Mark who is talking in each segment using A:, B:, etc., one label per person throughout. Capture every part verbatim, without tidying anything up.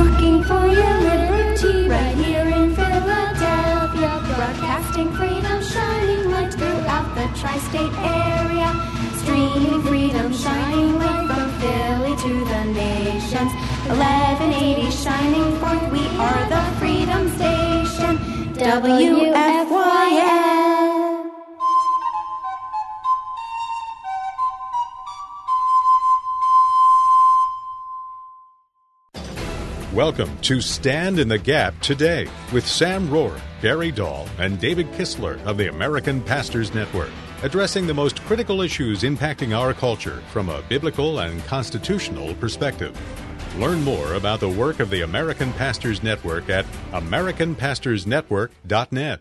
A: Looking for your liberty right here in Philadelphia. Broadcasting freedom, shining light throughout the tri-state area. Streaming freedom, shining light from Philly to the nations. eleven eighty shining forth, we are the Freedom Station. W F Y L.
B: Welcome to Stand in the Gap Today with Sam Rohrer, Gary Dahl, and David Kistler of the American Pastors Network, addressing the most critical issues impacting our culture from a biblical and constitutional perspective. Learn more about the work of the American Pastors Network at american pastors network dot net.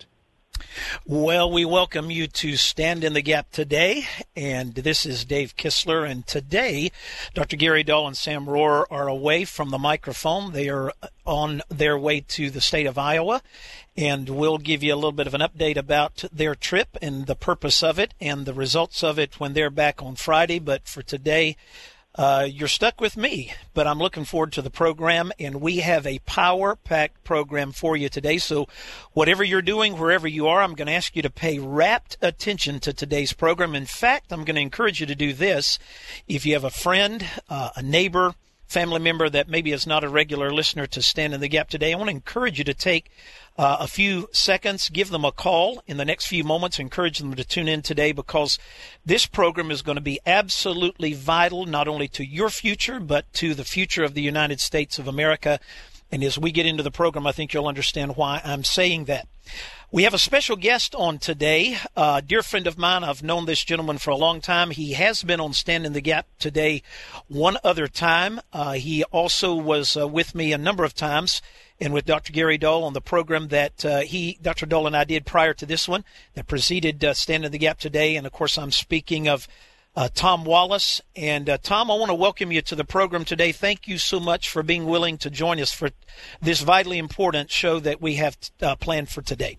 C: Well, we welcome you to Stand in the Gap today, and this is Dave Kistler, and today Doctor Gary Dahl and Sam Rohrer are away from the microphone. They are on their way to the state of Iowa, and we'll give you a little bit of an update about their trip and the purpose of it and the results of it when they're back on Friday. But for today, Uh, you're stuck with me, but I'm looking forward to the program, and we have a power-packed program for you today. So whatever you're doing, wherever you are, I'm going to ask you to pay rapt attention to today's program. In fact, I'm going to encourage you to do this. If you have a friend, uh, a neighbor, family member that maybe is not a regular listener to Stand in the Gap today, I want to encourage you to take Uh, a few seconds, give them a call in the next few moments, encourage them to tune in today, because this program is going to be absolutely vital, not only to your future, but to the future of the United States of America. And as we get into the program, I think you'll understand why I'm saying that. We have a special guest on today, a dear friend of mine. I've known this gentleman for a long time. He has been on Stand in the Gap today one other time. Uh, he also was uh, with me a number of times, and with Doctor Gary Dahl on the program that uh, he, Doctor Dahl and I did prior to this one that preceded uh, Stand in the Gap today. And, of course, I'm speaking of uh, Tom Wallace. And, uh, Tom, I want to welcome you to the program today. Thank you so much for being willing to join us for this vitally important show that we have uh, planned for today.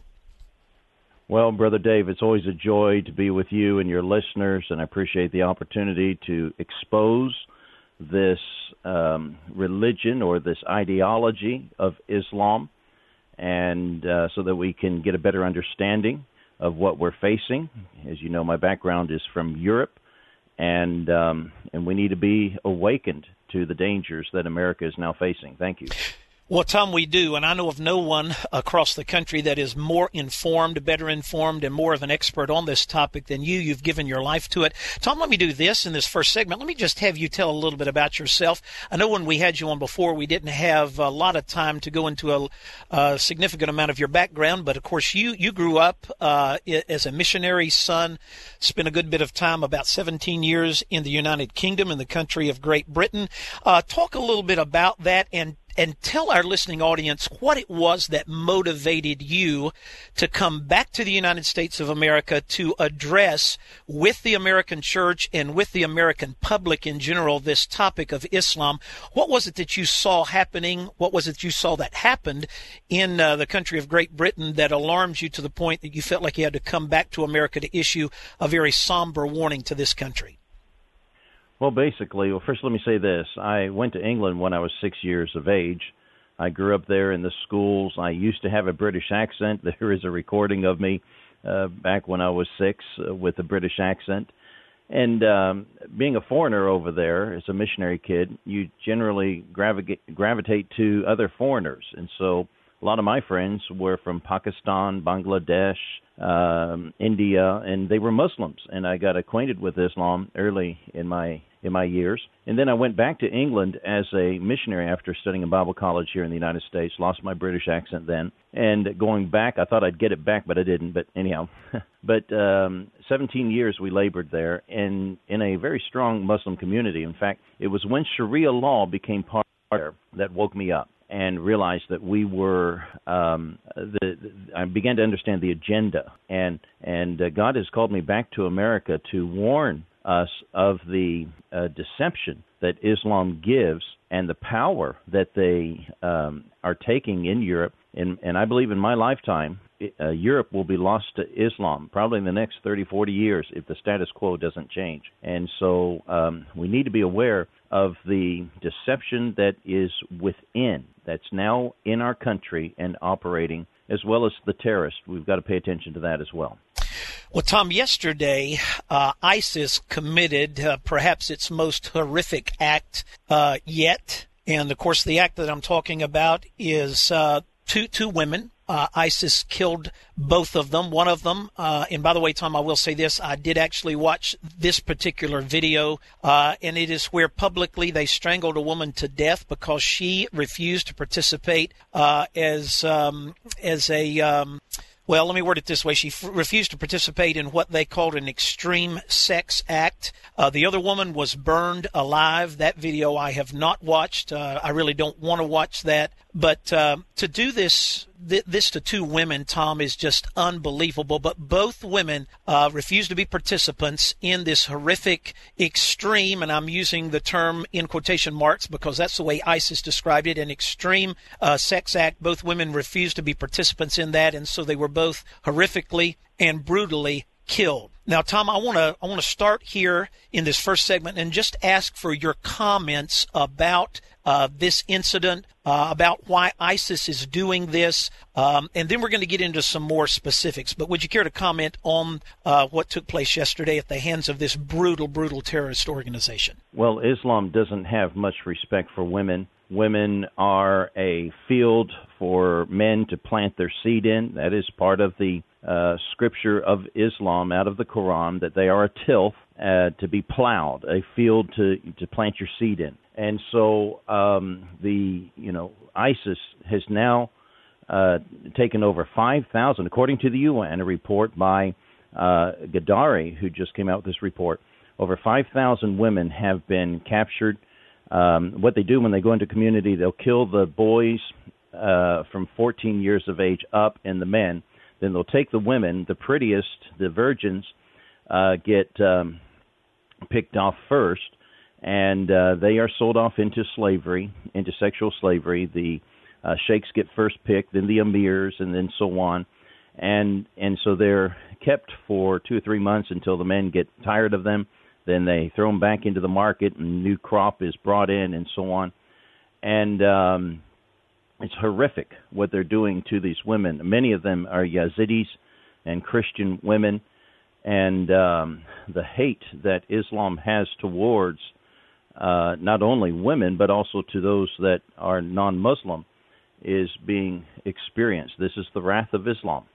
D: Well, Brother Dave, it's always a joy to be with you and your listeners, and I appreciate the opportunity to expose this um, religion or this ideology of Islam, and uh, so that we can get a better understanding of what we're facing. As you know, my background is from Europe, and um, and we need to be awakened to the dangers that America is now facing. Thank you.
C: Well, Tom, we do, and I know of no one across the country that is more informed, better informed, and more of an expert on this topic than you. You've given your life to it. Tom, let me do this in this first segment. Let me just have you tell a little bit about yourself. I know when we had you on before, we didn't have a lot of time to go into a, a significant amount of your background, but, of course, you, you grew up uh, as a missionary son, spent a good bit of time, about seventeen years, in the United Kingdom, in the country of Great Britain. Uh, talk a little bit about that, and And tell our listening audience what it was that motivated you to come back to the United States of America to address with the American church and with the American public in general this topic of Islam. What was it that you saw happening? What was it you saw that happened in uh, the country of Great Britain that alarmed you to the point that you felt like you had to come back to America to issue a very somber warning to this country?
D: Well, basically, well, first let me say this. I went to England when I was six years of age. I grew up there in the schools. I used to have a British accent. There is a recording of me uh, back when I was six uh, with a British accent. And um, being a foreigner over there as a missionary kid, you generally gravitate, gravitate to other foreigners. And so a lot of my friends were from Pakistan, Bangladesh, um, India, and they were Muslims. And I got acquainted with Islam early in my in my years. And then I went back to England as a missionary after studying in Bible college here in the United States, lost my British accent then. And going back, I thought I'd get it back, but I didn't. But anyhow, but um, seventeen years we labored there in, in a very strong Muslim community. In fact, it was when Sharia law became part of it that woke me up and realized that we were, um, the, the, I began to understand the agenda. And, and uh, God has called me back to America to warn us of the uh, deception that Islam gives and the power that they um, are taking in Europe in, and I believe in my lifetime, uh, Europe will be lost to Islam, probably in the next thirty, forty years if the status quo doesn't change. And so um, we need to be aware of the deception that is within, that's now in our country and operating, as well as the terrorists. We've got to pay attention to that as well.
C: Well, Tom, yesterday uh, ISIS committed uh, perhaps its most horrific act uh, yet. And, of course, the act that I'm talking about is uh, two two women. Uh, ISIS killed both of them. One of them, uh, and by the way, Tom, I will say this, I did actually watch this particular video, uh, and it is where publicly they strangled a woman to death because she refused to participate uh, as um, as a... Um, Well, let me word it this way. She f- refused to participate in what they called an extreme sex act. Uh, the other woman was burned alive. That video I have not watched. Uh, I really don't want to watch that. But uh, to do this th- this to two women, Tom, is just unbelievable. But both women uh, refused to be participants in this horrific, extreme, and I'm using the term in quotation marks because that's the way ISIS described it, an extreme uh, sex act. Both women refused to be participants in that, and so they were both horrifically and brutally killed. Now, Tom, I want to I want to start here in this first segment and just ask for your comments about uh, this incident, uh, about why ISIS is doing this, um, and then we're going to get into some more specifics. But would you care to comment on uh, what took place yesterday at the hands of this brutal, brutal terrorist organization?
D: Well, Islam doesn't have much respect for women. Women are a field for men to plant their seed in. That is part of the uh, scripture of Islam out of the Quran, that they are a tilth uh, to be plowed, a field to to plant your seed in. And so um, the, you know, ISIS has now uh, taken over five thousand, according to the U N, a report by uh, Gaddafi, who just came out with this report. Over five thousand women have been captured. Um, what they do when they go into community, they'll kill the boys uh, from fourteen years of age up and the men. Then they'll take the women, the prettiest, the virgins, uh, get um, picked off first, and uh, they are sold off into slavery, into sexual slavery. The uh, sheikhs get first picked, then the emirs, and then so on. And and so they're kept for two or three months until the men get tired of them. Then they throw them back into the market, and a new crop is brought in, and so on. And um, it's horrific what they're doing to these women. Many of them are Yazidis and Christian women, and um, the hate that Islam has towards uh, not only women, but also to those that are non-Muslim is being experienced. This is the wrath of Islam.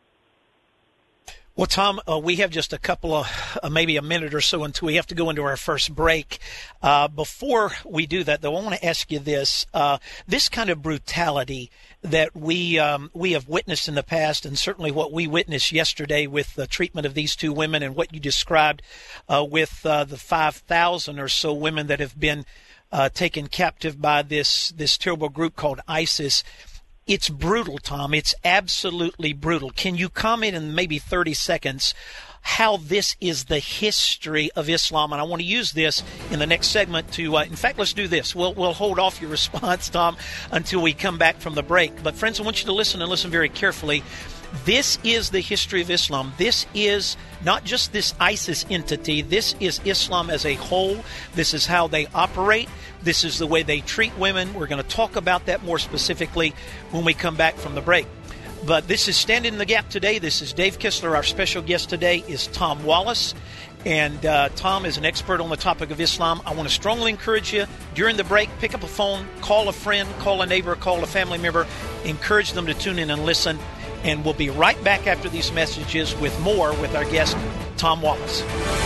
C: Well, Tom, uh, we have just a couple of, uh, maybe a minute or so until we have to go into our first break. Uh, before we do that, though, I want to ask you this. Uh, this kind of brutality that we um, we have witnessed in the past, and certainly what we witnessed yesterday with the treatment of these two women and what you described uh, with uh, the five thousand or so women that have been uh, taken captive by this, this terrible group called ISIS. It's brutal, Tom. It's absolutely brutal. Can you comment in maybe thirty seconds how this is the history of Islam? And I want to use this in the next segment to, uh, in fact, let's do this. We'll, we'll hold off your response, Tom, until we come back from the break. But friends, I want you to listen and listen very carefully. This is the history of Islam. This is not just this ISIS entity. This is Islam as a whole. This is how they operate. This is the way they treat women. We're going to talk about that more specifically when we come back from the break. But this is Standing in the Gap today. This is Dave Kistler. Our special guest today is Tom Wallace. And uh, Tom is an expert on the topic of Islam. I want to strongly encourage you, during the break, pick up a phone, call a friend, call a neighbor, call a family member, encourage them to tune in and listen. And we'll be right back after these messages with more with our guest, Tom Wallace.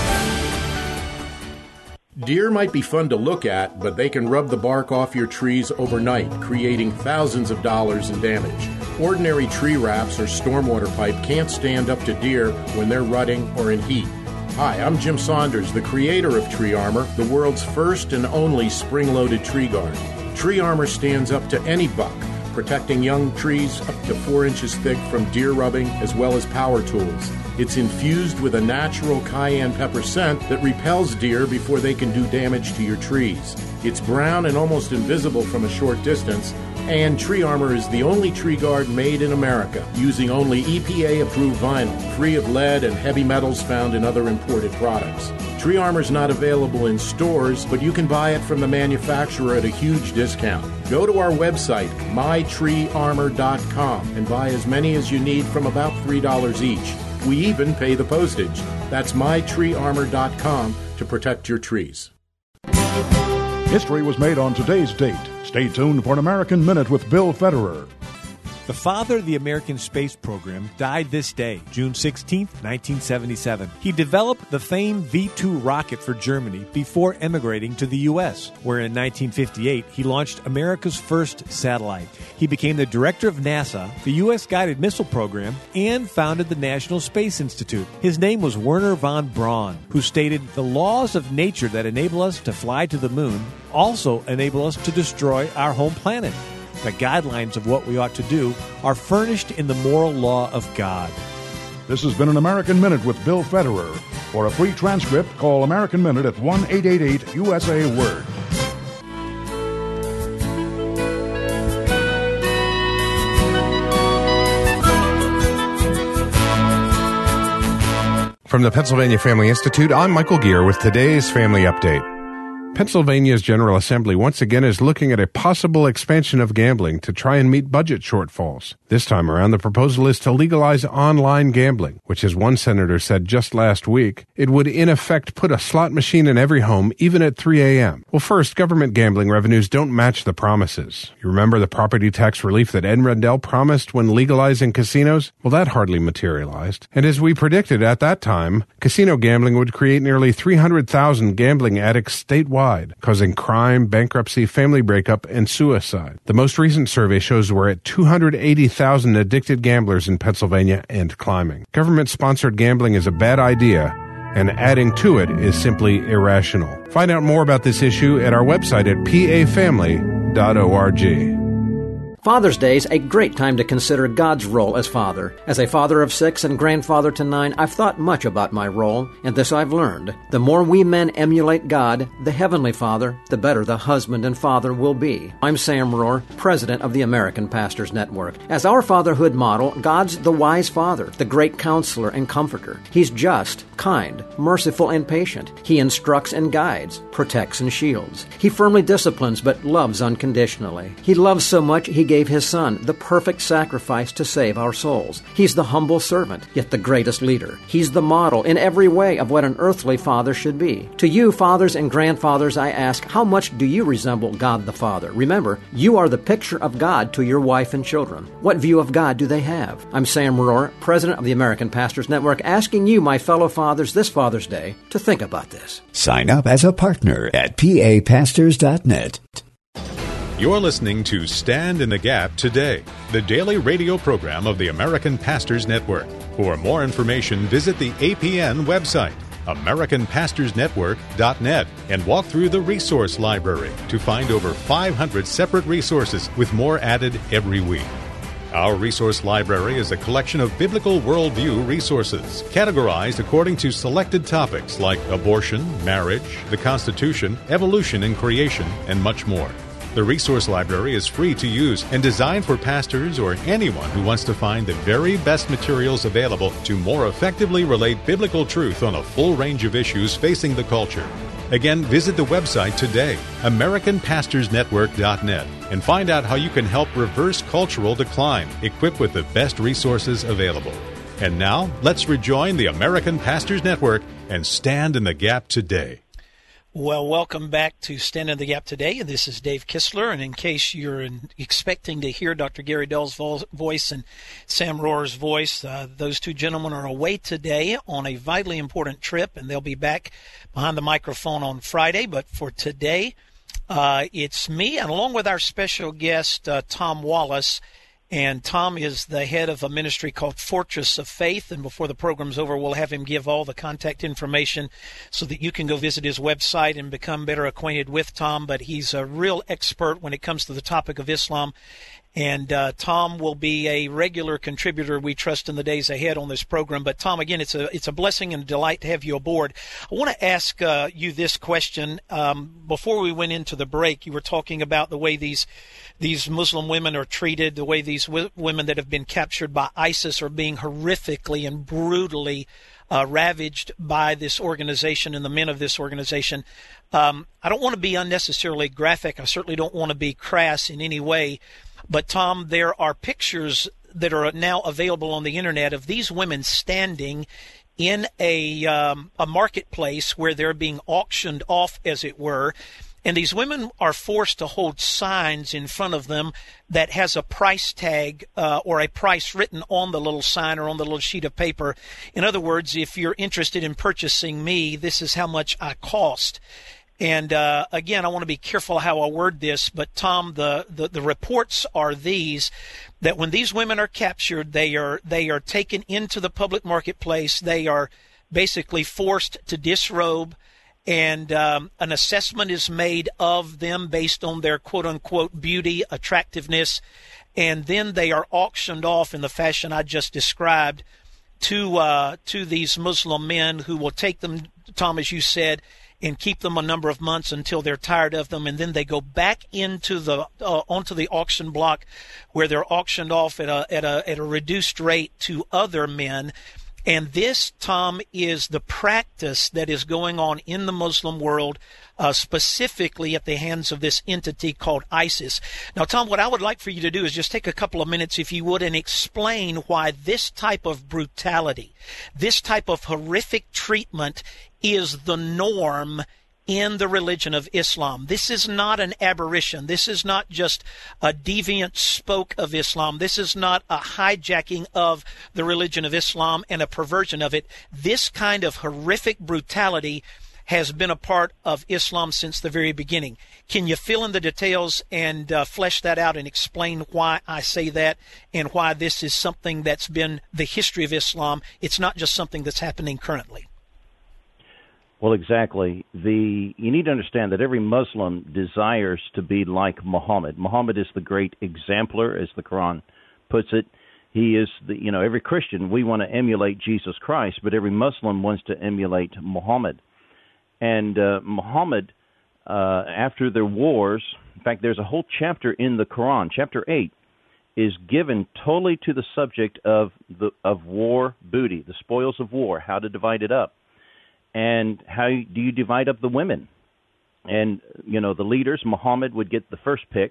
E: Deer might be fun to look at, but they can rub the bark off your trees overnight, creating thousands of dollars in damage. Ordinary tree wraps or stormwater pipe can't stand up to deer when they're rutting or in heat. Hi, I'm Jim Saunders, the creator of Tree Armor, the world's first and only spring-loaded tree guard. Tree Armor stands up to any buck, protecting young trees up to four inches thick from deer rubbing as well as power tools. It's infused with a natural cayenne pepper scent that repels deer before they can do damage to your trees. It's brown and almost invisible from a short distance, and Tree Armor is the only tree guard made in America, using only E P A-approved vinyl, free of lead and heavy metals found in other imported products. Tree Armor is not available in stores, but you can buy it from the manufacturer at a huge discount. Go to our website, my tree armor dot com, and buy as many as you need from about three dollars each. We even pay the postage. That's my tree armor dot com to protect your trees.
F: History was made on today's date. Stay tuned for an American Minute with Bill Federer.
G: The father of the American space program died this day, June sixteenth, nineteen seventy-seven. He developed the famed V two rocket for Germany before emigrating to the U S, where in nineteen fifty-eight he launched America's first satellite. He became the director of NASA, the U S guided missile program, and founded the National Space Institute. His name was Wernher von Braun, who stated, "The laws of nature that enable us to fly to the moon also enable us to destroy our home planet. The guidelines of what we ought to do are furnished in the moral law of God."
F: This has been an American Minute with Bill Federer. For a free transcript, call American Minute at one eight eight eight U S A Word.
H: From the Pennsylvania Family Institute, I'm Michael Gear with today's Family Update. Pennsylvania's General Assembly once again is looking at a possible expansion of gambling to try and meet budget shortfalls. This time around, the proposal is to legalize online gambling, which, as one senator said just last week, it would in effect put a slot machine in every home, even at three a.m. Well, first, government gambling revenues don't match the promises. You remember the property tax relief that Ed Rendell promised when legalizing casinos? Well, that hardly materialized. And as we predicted at that time, casino gambling would create nearly three hundred thousand gambling addicts statewide, causing crime, bankruptcy, family breakup, and suicide. The most recent survey shows we're at two hundred eighty thousand addicted gamblers in Pennsylvania and climbing. Government-sponsored gambling is a bad idea, and adding to it is simply irrational. Find out more about this issue at our website at p a family dot org.
I: Father's Day is a great time to consider God's role as father. As a father of six and grandfather to nine, I've thought much about my role, and this I've learned. The more we men emulate God, the Heavenly Father, the better the husband and father will be. I'm Sam Rohr, president of the American Pastors Network. As our fatherhood model, God's the wise father, the great counselor and comforter. He's just, kind, merciful, and patient. He instructs and guides, protects and shields. He firmly disciplines but loves unconditionally. He loves so much he gave His Son, the perfect sacrifice to save our souls. He's the humble servant, yet the greatest leader. He's the model in every way of what an earthly father should be. To you, fathers and grandfathers, I ask, how much do you resemble God the Father? Remember, you are the picture of God to your wife and children. What view of God do they have? I'm Sam Rohr, president of the American Pastors Network, asking you, my fellow fathers, this Father's Day, to think about this.
J: Sign up as a partner at p a pastors dot net.
B: You're listening to Stand in the Gap Today, the daily radio program of the American Pastors Network. For more information, visit the A P N website, american pastors network dot net, and walk through the resource library to find over five hundred separate resources with more added every week. Our resource library is a collection of biblical worldview resources, categorized according to selected topics like abortion, marriage, the Constitution, evolution and creation, and much more. The resource library is free to use and designed for pastors or anyone who wants to find the very best materials available to more effectively relate biblical truth on a full range of issues facing the culture. Again, visit the website today, american pastors network dot net, and find out how you can help reverse cultural decline, equipped with the best resources available. And now, let's rejoin the American Pastors Network and stand in the gap today.
C: Well, welcome back to Stand in the Gap Today. This is Dave Kistler, and in case you're in, expecting to hear Doctor Gary Doll's vo- voice and Sam Rohr's voice, uh, those two gentlemen are away today on a vitally important trip, and they'll be back behind the microphone on Friday. But for today, uh, it's me, and along with our special guest, uh, Tom Wallace. And Tom is the head of a ministry called Fortress of Faith. And before the program's over, we'll have him give all the contact information so that you can go visit his website and become better acquainted with Tom. But he's a real expert when it comes to the topic of Islam. And uh, Tom will be a regular contributor, we trust, in the days ahead on this program. But Tom, again, it's a it's a blessing and a delight to have you aboard. I want to ask uh, you this question. Um, before we went into the break, you were talking about the way these these Muslim women are treated, the way these w- women that have been captured by ISIS are being horrifically and brutally uh, ravaged by this organization and the men of this organization. Um, I don't want to be unnecessarily graphic. I certainly don't want to be crass in any way. But, Tom, there are pictures that are now available on the Internet of these women standing in a um, a marketplace where they're being auctioned off, as it were. And these women are forced to hold signs in front of them that has a price tag uh, or a price written on the little sign or on the little sheet of paper. In other words, if you're interested in purchasing me, this is how much I cost. And, uh, again, I want to be careful how I word this, but, Tom, the, the, the reports are these, that when these women are captured, they are they are taken into the public marketplace. They are basically forced to disrobe, and um, an assessment is made of them based on their quote-unquote beauty, attractiveness, and then they are auctioned off in the fashion I just described to uh, to these Muslim men who will take them, Tom, as you said, and keep them a number of months until they're tired of them, and then they go back into the uh, onto the auction block, where they're auctioned off at a at a at a reduced rate to other men. And this, Tom, is the practice that is going on in the Muslim world, uh, specifically at the hands of this entity called ISIS. Now, Tom, what I would like for you to do is just take a couple of minutes, if you would, and explain why this type of brutality, this type of horrific treatment is the norm in the religion of Islam. This is not an aberration. This is not just a deviant spoke of Islam. This is not a hijacking of the religion of Islam and a perversion of it. This kind of horrific brutality has been a part of Islam since the very beginning. Can you fill in the details and uh, flesh that out and explain why I say that and why this is something that's been the history of Islam? It's not just something that's happening currently.
D: Well, exactly. The you need to understand that every Muslim desires to be like Muhammad. Muhammad is the great exemplar, as the Quran puts it. He is the, you know, every Christian, we want to emulate Jesus Christ, but every Muslim wants to emulate Muhammad. And uh, Muhammad, uh, after their wars, in fact, there's a whole chapter in the Quran, chapter eight, is given totally to the subject of the of war booty, the spoils of war, how to divide it up. And how do you divide up the women? And, you know, the leaders, Muhammad would get the first pick,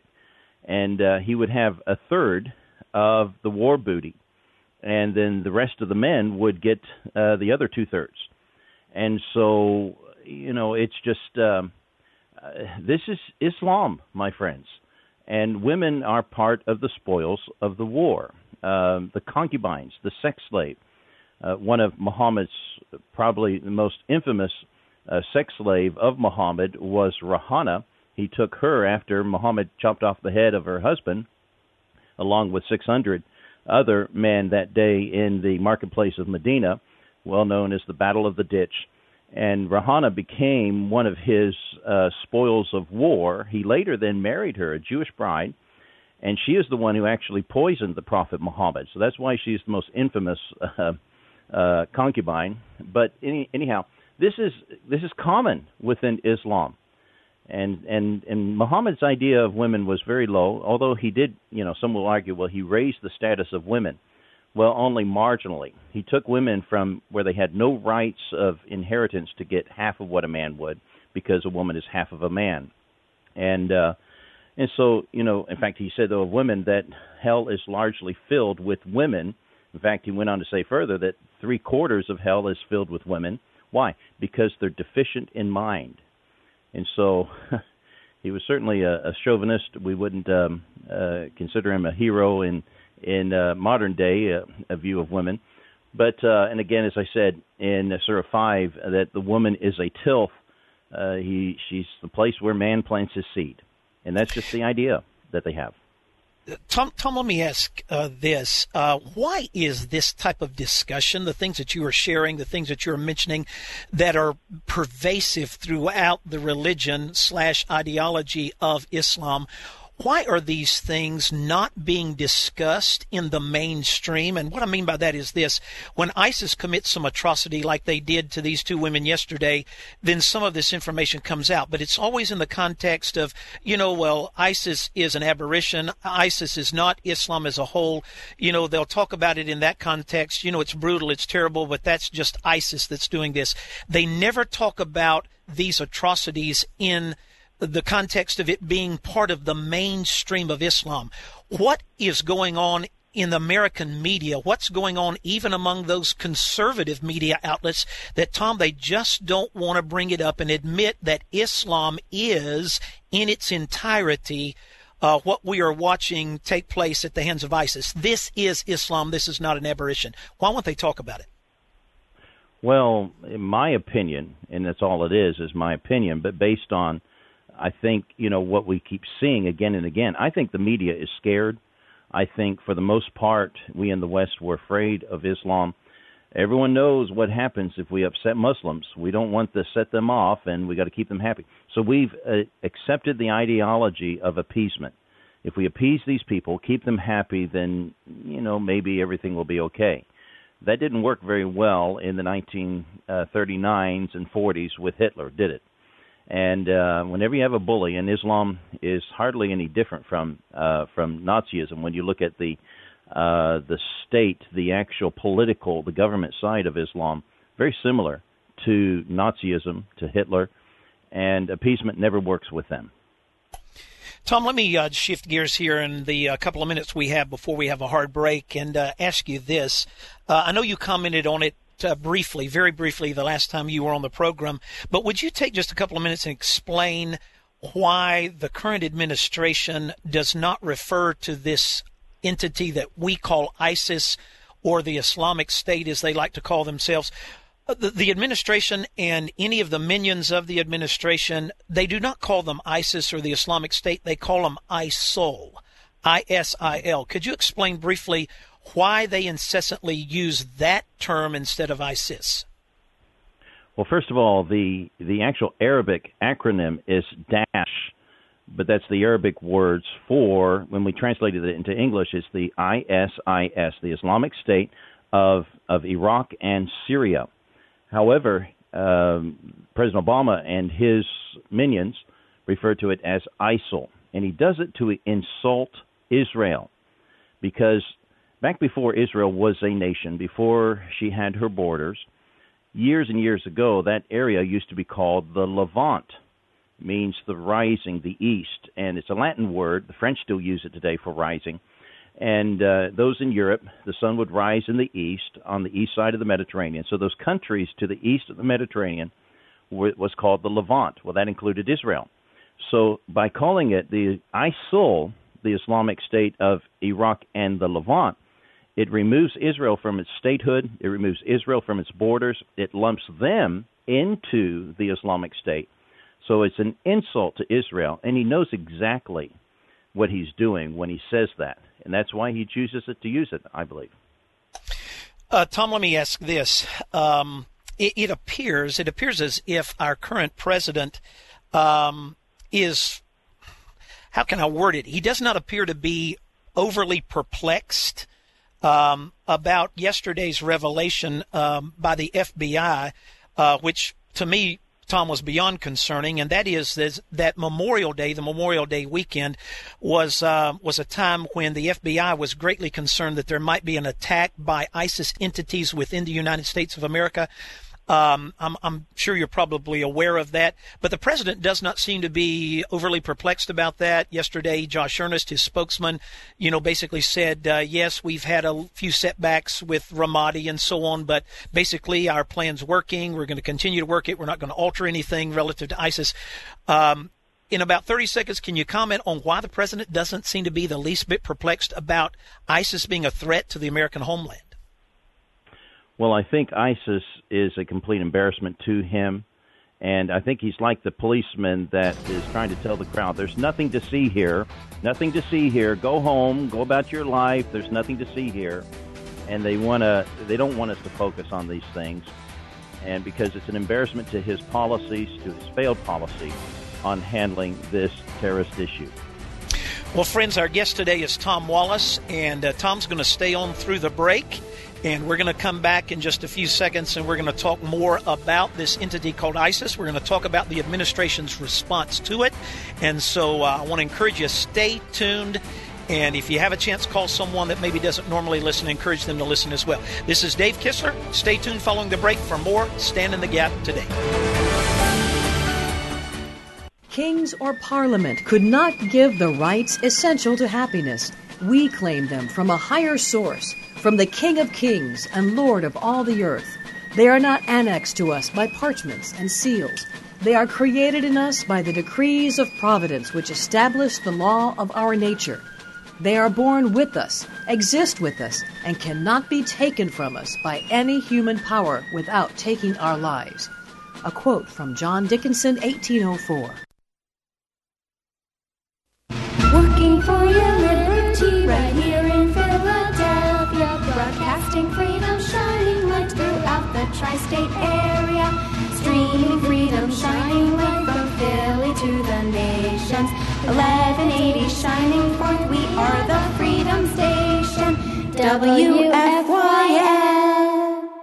D: and uh, he would have a third of the war booty. And then the rest of the men would get uh, the other two-thirds. And so, you know, it's just, um, uh, this is Islam, my friends. And women are part of the spoils of the war. Um, the concubines, the sex slave. Uh, one of Muhammad's probably the most infamous uh, sex slave of Muhammad was Rahana. He took her after Muhammad chopped off the head of her husband, along with six hundred other men that day in the marketplace of Medina, well known as the Battle of the Ditch. And Rahana became one of his uh, spoils of war. He later then married her, a Jewish bride, and she is the one who actually poisoned the Prophet Muhammad. So that's why she's the most infamous uh, Uh, concubine, but any, anyhow, this is this is common within Islam, and and and Muhammad's idea of women was very low. Although he did, you know, some will argue, well, he raised the status of women, well, only marginally. He took women from where they had no rights of inheritance to get half of what a man would, because a woman is half of a man, and uh, and so, you know, in fact, he said though of women that hell is largely filled with women. In fact, he went on to say further that three-quarters of hell is filled with women. Why? Because they're deficient in mind. And so he was certainly a, a chauvinist. We wouldn't um, uh, consider him a hero in in uh, modern day, uh, a view of women. But, uh, and again, as I said in Surah five, that the woman is a tilth. Uh, he, she's the place where man plants his seed. And that's just the idea that they have.
C: Tom, Tom, let me ask uh, this. Uh, why is this type of discussion, the things that you are sharing, the things that you're mentioning that are pervasive throughout the religion slash ideology of Islam, why are these things not being discussed in the mainstream? And what I mean by that is this. When ISIS commits some atrocity like they did to these two women yesterday, then some of this information comes out. But it's always in the context of, you know, well, ISIS is an aberration. ISIS is not Islam as a whole. You know, they'll talk about it in that context. You know, it's brutal, it's terrible, but that's just ISIS that's doing this. They never talk about these atrocities in the context of it being part of the mainstream of Islam. What is going on in the American media? What's going on even among those conservative media outlets that, Tom, they just don't want to bring it up and admit that Islam is, in its entirety, uh, what we are watching take place at the hands of ISIS. This is Islam. This is not an aberration. Why won't they talk about it?
D: Well, in my opinion, and that's all it is, is my opinion, but based on I think, you know, what we keep seeing again and again, I think the media is scared. I think for the most part, we in the West were afraid of Islam. Everyone knows what happens if we upset Muslims. We don't want to set them off, and we got to keep them happy. So we've uh, accepted the ideology of appeasement. If we appease these people, keep them happy, then, you know, maybe everything will be okay. That didn't work very well in the nineteen thirty-nines and forties with Hitler, did it? And uh, whenever you have a bully, and Islam is hardly any different from uh, from Nazism. When you look at the uh, the state, the actual political, the government side of Islam, very similar to Nazism, to Hitler, and appeasement never works with them.
C: Tom, let me uh, shift gears here in the uh, couple of minutes we have before we have a hard break and uh, ask you this. Uh, I know you commented on it Uh, briefly, very briefly, the last time you were on the program. But would you take just a couple of minutes and explain why the current administration does not refer to this entity that we call ISIS, or the Islamic State, as they like to call themselves? The, the administration and any of the minions of the administration, they do not call them ISIS or the Islamic State. They call them ISIL, I S I L. Could you explain briefly why they incessantly use that term instead of ISIS?
D: Well, first of all, the, the actual Arabic acronym is DASH, but that's the Arabic words for, when we translated it into English, it's the I S I S, the Islamic State of, of Iraq and Syria. However, um, President Obama and his minions refer to it as ISIL, and he does it to insult Israel, because back before Israel was a nation, before she had her borders, years and years ago, that area used to be called the Levant. It means the rising, the east, and it's a Latin word. The French still use it today for rising. And uh, those in Europe, the sun would rise in the east, on the east side of the Mediterranean. So those countries to the east of the Mediterranean were, was called the Levant. Well, that included Israel. So by calling it the ISIL, the Islamic State of Iraq and the Levant, it removes Israel from its statehood. It removes Israel from its borders. It lumps them into the Islamic State. So it's an insult to Israel, and he knows exactly what he's doing when he says that, and that's why he chooses it to use it, I believe.
C: Uh, Tom, let me ask this. Um, it, it appears it appears as if our current president um, is, how can I word it? He does not appear to be overly perplexed Um, about yesterday's revelation um, by the F B I, uh, which to me, Tom, was beyond concerning, and that is that, that Memorial Day, the Memorial Day weekend, was uh, was a time when the F B I was greatly concerned that there might be an attack by ISIS entities within the United States of America. Um, I'm, I'm sure you're probably aware of that, but the president does not seem to be overly perplexed about that. Yesterday, Josh Earnest, his spokesman, you know, basically said, uh, yes, we've had a few setbacks with Ramadi and so on, but basically our plan's working. We're going to continue to work it. We're not going to alter anything relative to ISIS. Um, in about thirty seconds, can you comment on why the president doesn't seem to be the least bit perplexed about ISIS being a threat to the American homeland?
D: Well, I think ISIS is a complete embarrassment to him, And I think he's like the policeman that is trying to tell the crowd, there's nothing to see here, nothing to see here. Go home, go about your life. There's nothing to see here. And they want to, they don't want us to focus on these things. And because it's an embarrassment to his policies, to his failed policy on handling this terrorist issue.
C: Well, friends, our guest today is Tom Wallace, and uh, Tom's going to stay on through the break. And we're going to come back in just a few seconds, and we're going to talk more about this entity called ISIS. We're going to talk about the administration's response to it. And so uh, I want to encourage you to stay tuned. And if you have a chance, call someone that maybe doesn't normally listen. Encourage them to listen as well. This is Dave Kistler. Stay tuned following the break for more Stand in the Gap today.
K: Kings or Parliament could not give the rights essential to happiness. We claim them from a higher source, from the King of Kings and Lord of all the earth. They are not annexed to us by parchments and seals. They are created in us by the decrees of providence which establish the law of our nature. They are born with us, exist with us, and cannot be taken from us by any human power without taking our lives. A quote from John Dickinson, eighteen oh four.
A: Working for your liberty right here in Philadelphia, broadcasting freedom, shining light throughout the tri-state area, streaming freedom, shining light from Philly to the nations. eleven eighty shining forth, we are the Freedom Station, W F Y L.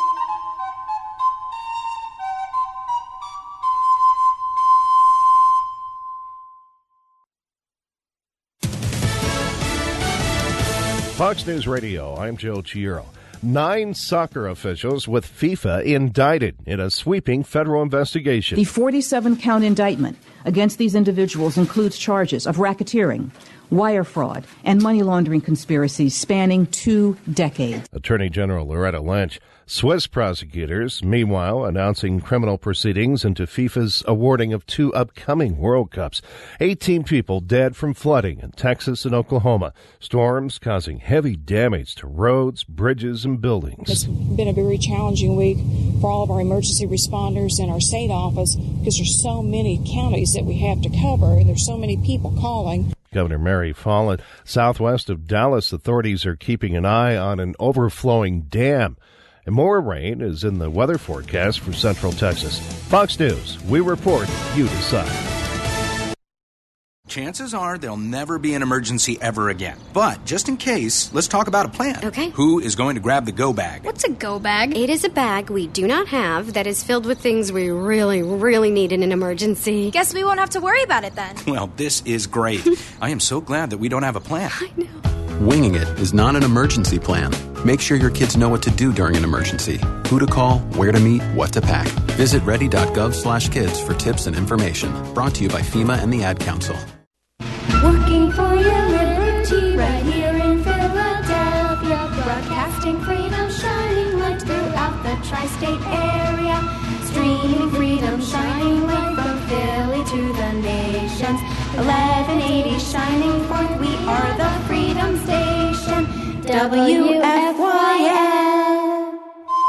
L: Fox News Radio, I'm Joe Chiaro. Nine soccer officials with FIFA indicted in a sweeping federal investigation.
M: The forty-seven count indictment against these individuals includes charges of racketeering, wire fraud, and money laundering conspiracies spanning two decades.
L: Attorney General Loretta Lynch. Swiss prosecutors, meanwhile, announcing criminal proceedings into FIFA's awarding of two upcoming World Cups. eighteen people dead from flooding in Texas and Oklahoma. Storms causing heavy damage to roads, bridges, and buildings.
N: It's been a very challenging week for all of our emergency responders and our state office because there's so many counties that we have to cover and there's so many people calling.
L: Governor Mary Follet. Southwest of Dallas, authorities are keeping an eye on an overflowing dam. And more rain is in the weather forecast for Central Texas. Fox News, we report, you decide.
O: Chances are there'll never be an emergency ever again. But just in case, let's talk about a plan.
P: Okay.
O: Who is going to grab the go bag?
P: What's a go bag? It is a bag we do not have that is filled with things we really, really need in an emergency.
Q: Guess we won't have to worry about it then.
O: Well, this is great. I am so glad that we don't have a plan.
P: I know.
R: Winging it is not an emergency plan. Make sure your kids know what to do during an emergency. Who to call, where to meet, what to pack. Visit ready.gov slash kids for tips and information. Brought to you by FEMA and the Ad Council.
A: Working for your liberty right here in Philadelphia, broadcasting freedom, shining light throughout the tri-state area, streaming freedom, shining light from Philly to the nations. eleven eighty shining forth, we are the Freedom Station, W F Y L.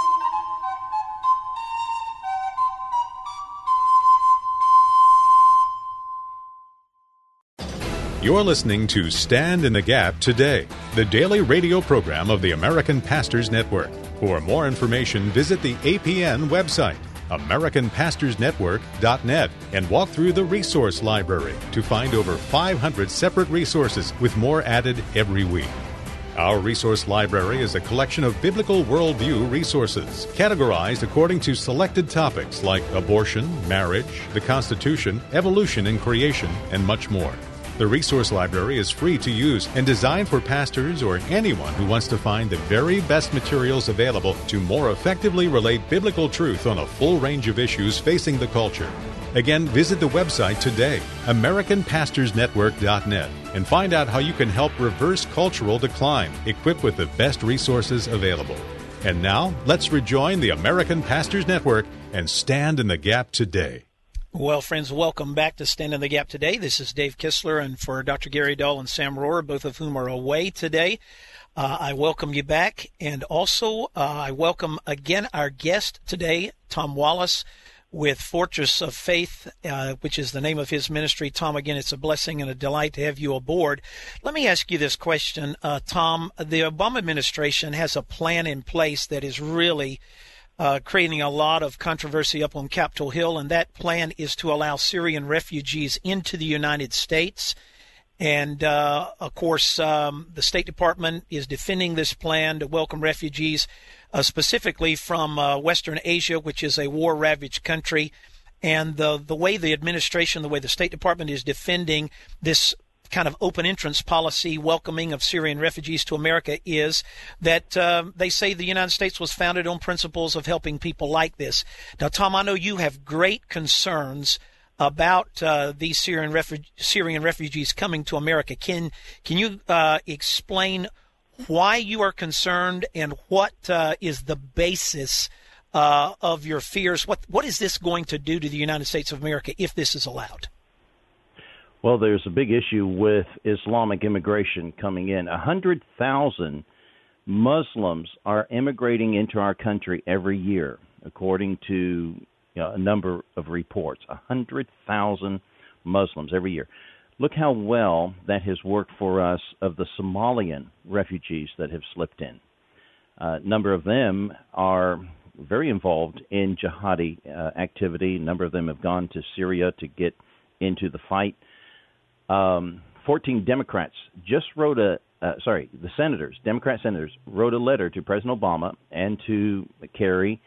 B: You're listening to Stand in the Gap Today, the daily radio program of the American Pastors Network. For more information, visit the A P N website, American Pastors Network dot net, and walk through the resource library to find over five hundred separate resources with more added every week. Our resource library is a collection of biblical worldview resources, categorized according to selected topics like abortion, marriage, the Constitution, evolution and creation, and much more. The resource library is free to use and designed for pastors or anyone who wants to find the very best materials available to more effectively relate biblical truth on a full range of issues facing the culture. Again, visit the website today, American Pastors Network dot net, and find out how you can help reverse cultural decline, equipped with the best resources available. And now, let's rejoin the American Pastors Network and stand in the gap today.
C: Well, friends, welcome back to Stand in the Gap today. This is Dave Kistler, and for Doctor Gary Dahl and Sam Rohrer, both of whom are away today, uh, I welcome you back. And also, uh, I welcome again our guest today, Tom Wallace, with Fortress of Faith, uh, which is the name of his ministry. Tom, again, it's a blessing and a delight to have you aboard. Let me ask you this question, uh, Tom. The Obama administration has a plan in place that is really uh, creating a lot of controversy up on Capitol Hill, and that plan is to allow Syrian refugees into the United States. And, uh, of course, um, the State Department is defending this plan to welcome refugees, uh, specifically from uh, Western Asia, which is a war-ravaged country. And the the way the administration, the way the State Department is defending this kind of open entrance policy, welcoming of Syrian refugees to America, is that uh, they say the United States was founded on principles of helping people like this. Now, Tom, I know you have great concerns about uh, these Syrian, refu- Syrian refugees coming to America. Can can you uh, explain why you are concerned and what uh, is the basis uh, of your fears? What what is this going to do to the United States of America if this is allowed?
D: Well, there's a big issue with Islamic immigration coming in. A hundred thousand Muslims are immigrating into our country every year, according to You know, a number of reports, one hundred thousand Muslims every year. Look how well that has worked for us of the Somalian refugees that have slipped in. A uh, number of them are very involved in jihadi uh, activity. A number of them have gone to Syria to get into the fight. Um, fourteen Democrats just wrote a, uh, sorry, the senators, Democrat senators, wrote a letter to President Obama and to Kerry,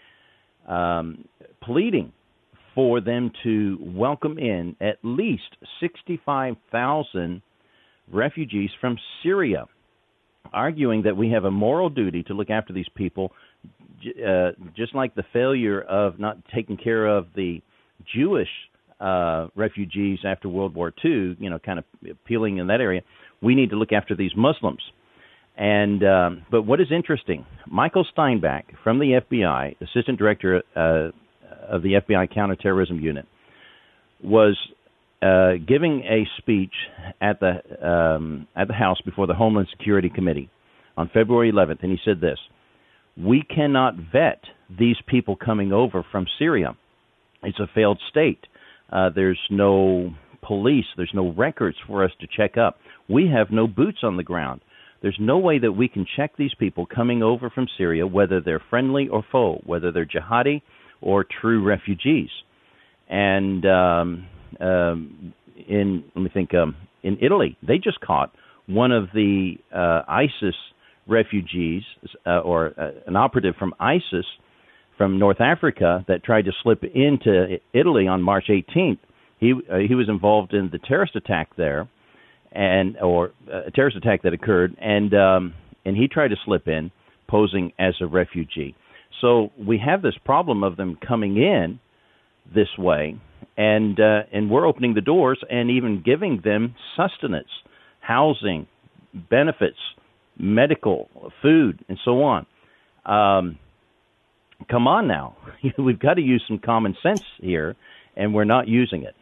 D: Um, pleading for them to welcome in at least sixty-five thousand refugees from Syria, arguing that we have a moral duty to look after these people, uh, just like the failure of not taking care of the Jewish uh, refugees after World War Two, you know, kind of appealing in that area. We need to look after these Muslims. And um, but what is interesting, Michael Steinbach from the F B I, Assistant Director uh, of the F B I Counterterrorism Unit, was uh, giving a speech at the um, at the House before the Homeland Security Committee on February eleventh, and he said this: "We cannot vet these people coming over from Syria. It's a failed state. Uh, there's no police. There's no records for us to check up. We have no boots on the ground. There's no way that we can check these people coming over from Syria, whether they're friendly or foe, whether they're jihadi or true refugees." And um, um, in let me think, um, in Italy, they just caught one of the uh, ISIS refugees, uh, or uh, an operative from ISIS from North Africa that tried to slip into Italy on March eighteenth. He uh, he was involved in the terrorist attack there. and or a terrorist attack that occurred, and um, and he tried to slip in, posing as a refugee. So we have this problem of them coming in this way, and uh, and we're opening the doors and even giving them sustenance, housing, benefits, medical, food, and so on. Um, come on now. We've got to use some common sense here, and we're not using it.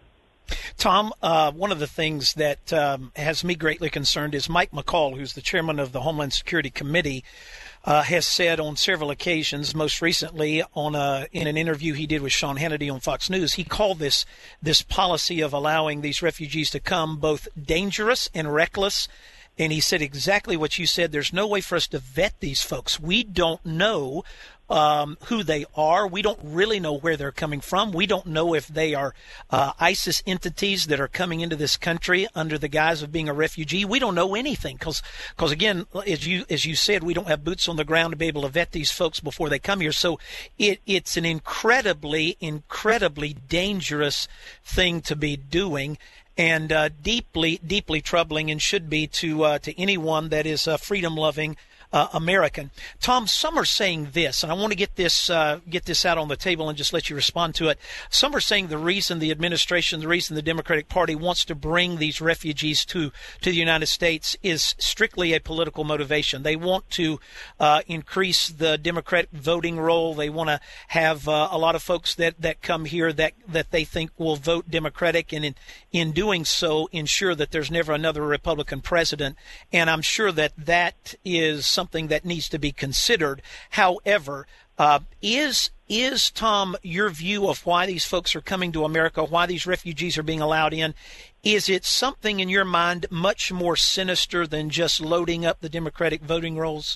C: Tom, uh, one of the things that um, has me greatly concerned is Mike McCall, who's the chairman of the Homeland Security Committee, uh, has said on several occasions, most recently on a, in an interview he did with Sean Hannity on Fox News, he called this this policy of allowing these refugees to come both dangerous and reckless. And he said exactly what you said. There's no way for us to vet these folks. We don't know um, who they are. We don't really know where they're coming from. We don't know if they are uh, ISIS entities that are coming into this country under the guise of being a refugee. We don't know anything because, because again, as you as you said, we don't have boots on the ground to be able to vet these folks before they come here. So it, it's an incredibly, incredibly dangerous thing to be doing. And uh, deeply, deeply troubling, and should be to uh, to anyone that is a freedom-loving uh, American. Tom, some are saying this, and I want to get this uh, get this out on the table and just let you respond to it. Some are saying the reason the administration, the reason the Democratic Party wants to bring these refugees to to the United States is strictly a political motivation. They want to uh, increase the Democratic voting roll. They want to have uh, a lot of folks that, that come here that, that they think will vote Democratic, and in in doing so ensure that there's never another Republican president. And I'm sure that that is something that needs to be considered. However, Uh, is, is, Tom, your view of why these folks are coming to America, why these refugees are being allowed in, is it something in your mind much more sinister than just loading up the Democratic voting rolls?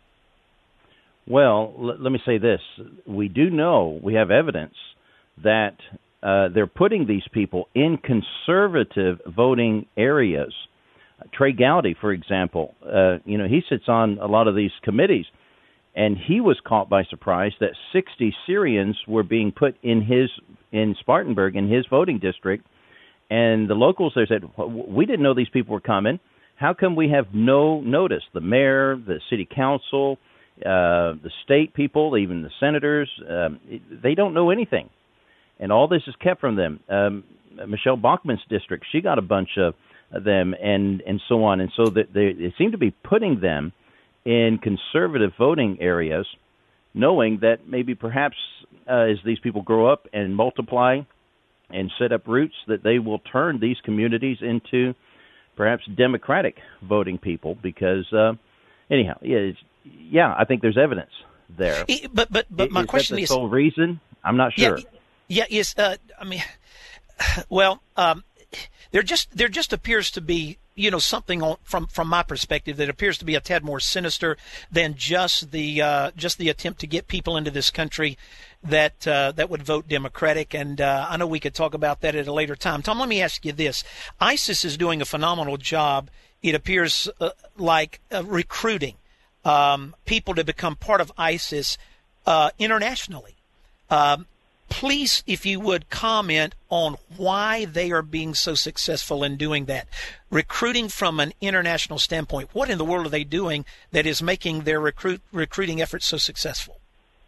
D: Well, l- let me say this. We do know, we have evidence that uh, they're putting these people in conservative voting areas. Uh, Trey Gowdy, for example, uh, you know, he sits on a lot of these committees, and he was caught by surprise that sixty Syrians were being put in his in Spartanburg, in his voting district, and the locals there said, we didn't know these people were coming. How come we have no notice? The mayor, the city council, uh, the state people, even the senators, um, they don't know anything. And all this is kept from them. Um, Michelle Bachmann's district, she got a bunch of them, and, and so on. And so that they, they seem to be putting them in conservative voting areas, knowing that maybe perhaps uh, as these people grow up and multiply and set up roots, that they will turn these communities into perhaps Democratic voting people. Because uh, anyhow, yeah, it's, yeah, I think there's evidence there.
C: But but but my
D: is
C: question
D: that the
C: is,
D: sole reason? I'm not sure.
C: Yeah, yeah is uh, I mean, well, um, there just there just appears to be, you know, something on, from from my perspective that appears to be a tad more sinister than just the uh, just the attempt to get people into this country that uh, that would vote Democratic. And uh, I know we could talk about that at a later time. Tom, let me ask you this: ISIS is doing a phenomenal job, it appears uh, like uh, recruiting um, people to become part of ISIS uh, internationally. Um, Please, if you would, comment on why they are being so successful in doing that. Recruiting from an international standpoint, what in the world are they doing that is making their recruit recruiting efforts so successful?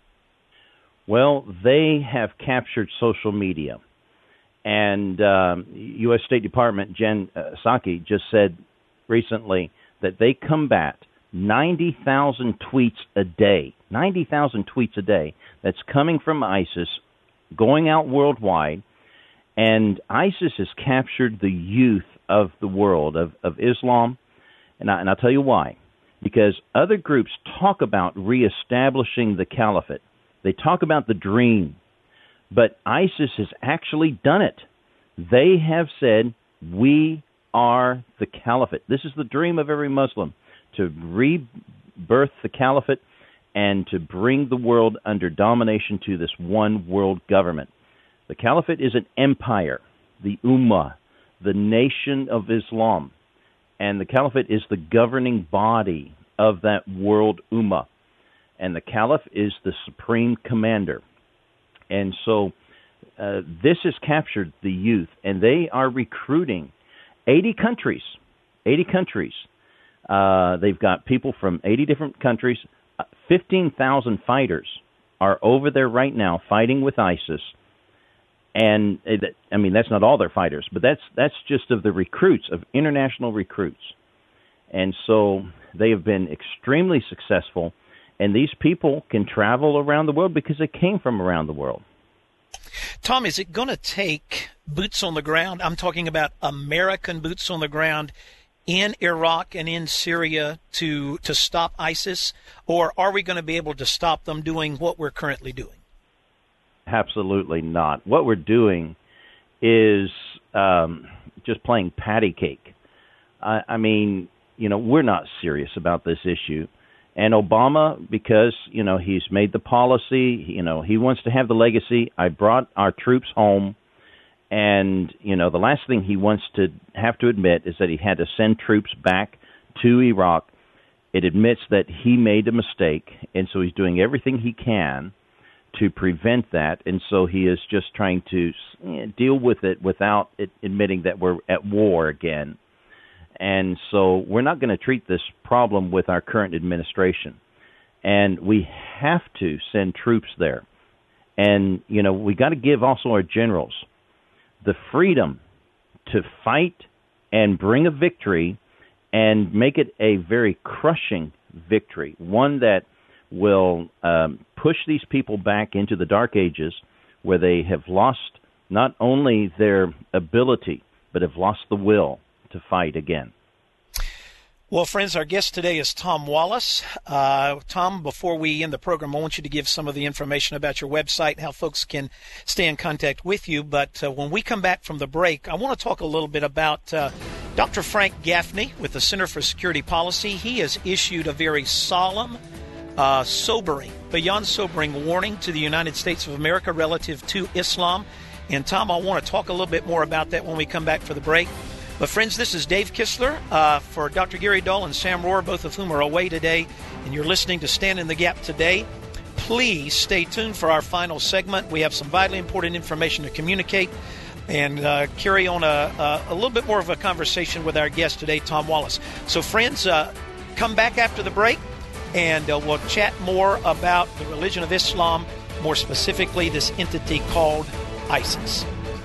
D: Well, they have captured social media. And um, U S State Department Jen uh, Psaki just said recently that they combat ninety thousand tweets a day, ninety thousand tweets a day that's coming from ISIS, going out worldwide, and ISIS has captured the youth of the world, of, of Islam, and, I, and I'll tell you why. Because other groups talk about reestablishing the caliphate. They talk about the dream, but ISIS has actually done it. They have said, we are the caliphate. This is the dream of every Muslim, to rebirth the caliphate and to bring the world under domination to this one world government. The caliphate is an empire, the Ummah, the nation of Islam. And the caliphate is the governing body of that world Ummah. And the caliph is the supreme commander. And so uh, this has captured the youth, and they are recruiting eighty countries, eighty countries. Uh, they've got people from eighty different countries. fifteen thousand fighters are over there right now fighting with ISIS. And, I mean, that's not all their fighters, but that's that's just of the recruits, of international recruits. And so they have been extremely successful, and these people can travel around the world because they came from around the world.
C: Tom, is it going to take boots on the ground? I'm talking about American boots on the ground in Iraq and in Syria to to stop ISIS, or are we going to be able to stop them doing what we're currently doing?
D: Absolutely not. What we're doing is um, just playing patty cake. I, I mean, you know, we're not serious about this issue. And Obama, because, you know, he's made the policy, you know, he wants to have the legacy. I brought our troops home. And, you know, the last thing he wants to have to admit is that he had to send troops back to Iraq. It admits that he made a mistake, and so he's doing everything he can to prevent that. And so he is just trying to you know, deal with it without it admitting that we're at war again. And so we're not going to treat this problem with our current administration. And we have to send troops there. And, you know, we got to give also our generals the freedom to fight and bring a victory and make it a very crushing victory, one that will um, push these people back into the dark ages where they have lost not only their ability, but have lost the will to fight again.
C: Well, friends, our guest today is Tom Wallace. Uh, Tom, before we end the program, I want you to give some of the information about your website, how folks can stay in contact with you. But uh, when we come back from the break, I want to talk a little bit about uh, Doctor Frank Gaffney with the Center for Security Policy. He has issued a very solemn, uh, sobering, beyond sobering warning to the United States of America relative to Islam. And, Tom, I want to talk a little bit more about that when we come back for the break. But, friends, this is Dave Kistler uh, for Doctor Gary Dahl and Sam Rohr, both of whom are away today, and you're listening to Stand in the Gap today. Please stay tuned for our final segment. We have some vitally important information to communicate and uh, carry on a, a, a little bit more of a conversation with our guest today, Tom Wallace. So, friends, uh, come back after the break, and uh, we'll chat more about the religion of Islam, more specifically this entity called ISIS.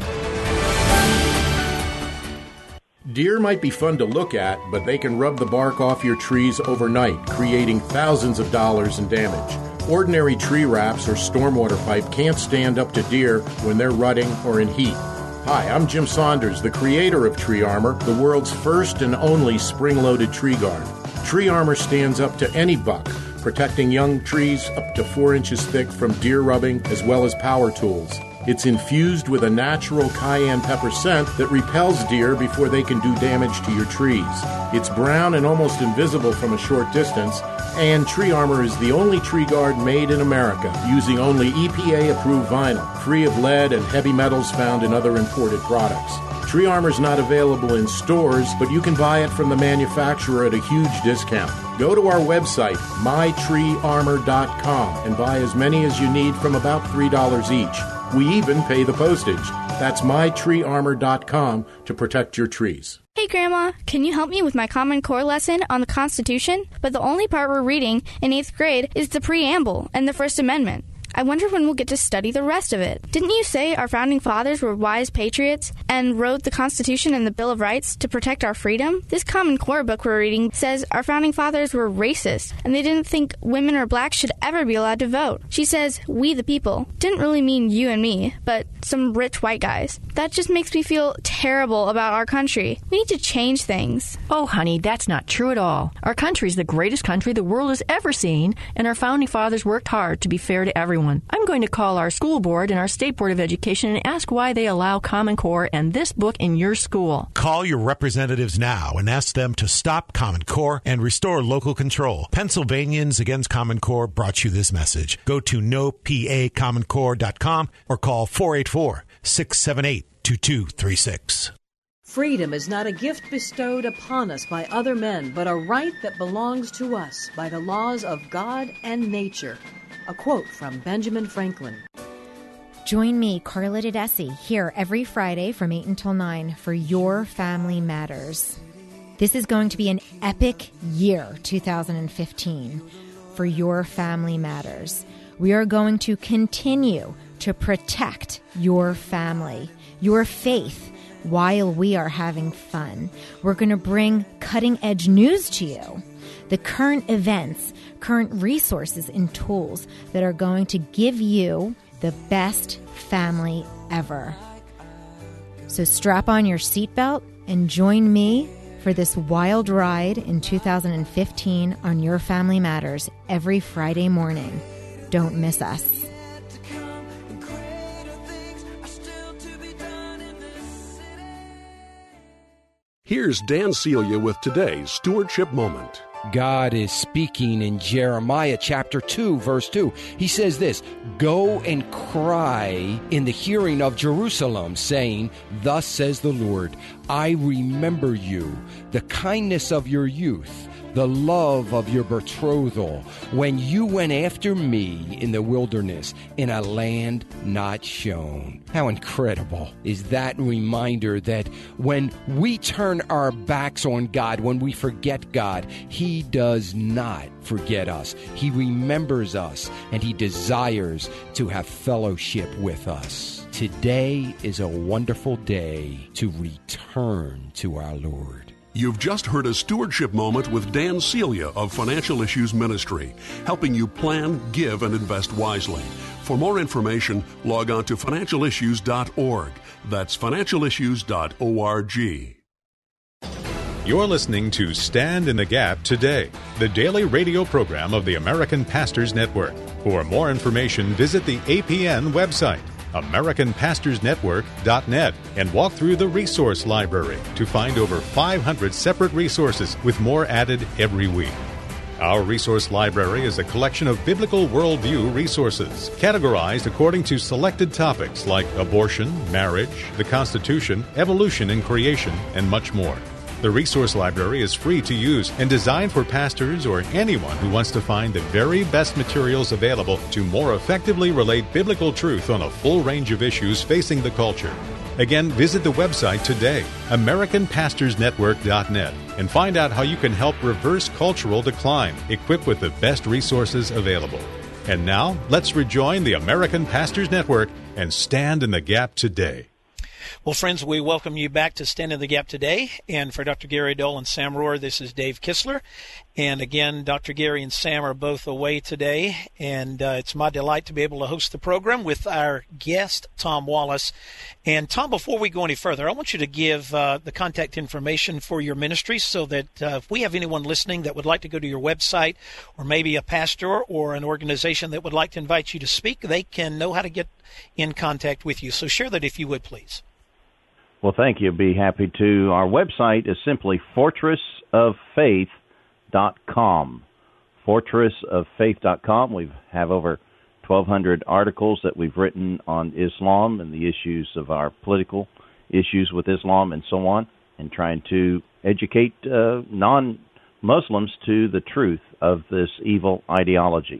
E: Deer might be fun to look at, but they can rub the bark off your trees overnight, creating thousands of dollars in damage. Ordinary tree wraps or stormwater pipe can't stand up to deer when they're rutting or in heat. Hi, I'm Jim Saunders, the creator of Tree Armor, the world's first and only spring-loaded tree guard. Tree Armor stands up to any buck, protecting young trees up to four inches thick from deer rubbing as well as power tools. It's infused with a natural cayenne pepper scent that repels deer before they can do damage to your trees. It's brown and almost invisible from a short distance, and Tree Armor is the only tree guard made in America, using only E P A-approved vinyl, free of lead and heavy metals found in other imported products. Tree Armor is not available in stores, but you can buy it from the manufacturer at a huge discount. Go to our website, my tree armor dot com, and buy as many as you need from about three dollars each. We even pay the postage. That's my tree armor dot com to protect your trees.
Q: Hey, Grandma, can you help me with my Common Core lesson on the Constitution? But the only part we're reading in eighth grade is the preamble and the First Amendment. I wonder when we'll get to study the rest of it. Didn't you say our founding fathers were wise patriots and wrote the Constitution and the Bill of Rights to protect our freedom? This Common Core book we're reading says our founding fathers were racist and they didn't think women or blacks should ever be allowed to vote. She says, we the people, didn't really mean you and me, but some rich white guys. That just makes me feel terrible about our country. We need to change things.
S: Oh, honey, that's not true at all. Our country is the greatest country the world has ever seen, and our founding fathers worked hard to be fair to everyone. I'm going to call our school board and our State Board of Education and ask why they allow Common Core and this book in your school.
T: Call your representatives now and ask them to stop Common Core and restore local control. Pennsylvanians Against Common Core brought you this message. Go to no p a common core dot com or call four eight four, six seven eight, two two three six.
K: Freedom is not a gift bestowed upon us by other men, but a right that belongs to us by the laws of God and nature. A quote from Benjamin Franklin.
U: Join me, Carla Tedeschi, here every Friday from eight until nine for Your Family Matters. This is going to be an epic year, two thousand fifteen, for Your Family Matters. We are going to continue to protect your family, your faith, while we are having fun. We're going to bring cutting-edge news to you, the current events, current resources and tools that are going to give you the best family ever. So strap on your seatbelt and join me for this wild ride in two thousand fifteen on Your Family Matters every Friday morning. Don't miss us.
V: Here's Dan Celia with today's Stewardship Moment.
W: God is speaking in Jeremiah chapter two, verse two. He says this, "Go and cry in the hearing of Jerusalem, saying, Thus says the Lord, I remember you, the kindness of your youth, the love of your betrothal, when you went after me in the wilderness, in a land not shown." How incredible is that reminder that when we turn our backs on God, when we forget God, He does not forget us. He remembers us, and He desires to have fellowship with us. Today is a wonderful day to return to our Lord.
V: You've just heard a Stewardship Moment with Dan Celia of Financial Issues Ministry, helping you plan, give, and invest wisely. For more information, log on to financial issues dot org. That's financial issues dot org.
B: You're listening to Stand in the Gap Today, the daily radio program of the American Pastors Network. For more information, visit the A P N website, American Pastors Network dot net, and walk through the resource library to find over five hundred separate resources with more added every week. Our resource library is a collection of biblical worldview resources, categorized according to selected topics like abortion, marriage, the Constitution, evolution and creation, and much more. The resource library is free to use and designed for pastors or anyone who wants to find the very best materials available to more effectively relate biblical truth on a full range of issues facing the culture. Again, visit the website today, American Pastors Network dot net, and find out how you can help reverse cultural decline, equipped with the best resources available. And now, let's rejoin the American Pastors Network and stand in the gap today.
C: Well, friends, we welcome you back to Stand in the Gap today. And for Doctor Gary Dole and Sam Rohrer, this is Dave Kistler. And again, Doctor Gary and Sam are both away today. And uh, it's my delight to be able to host the program with our guest, Tom Wallace. And Tom, before we go any further, I want you to give uh, the contact information for your ministry so that uh, if we have anyone listening that would like to go to your website, or maybe a pastor or an organization that would like to invite you to speak, they can know how to get in contact with you. So share that if you would, please.
D: Well, thank you. Be happy to. Our website is simply fortress of faith dot com. fortress of faith dot com. We have over twelve hundred articles that we've written on Islam and the issues of our political issues with Islam and so on, and trying to educate uh, non-Muslims to the truth of this evil ideology.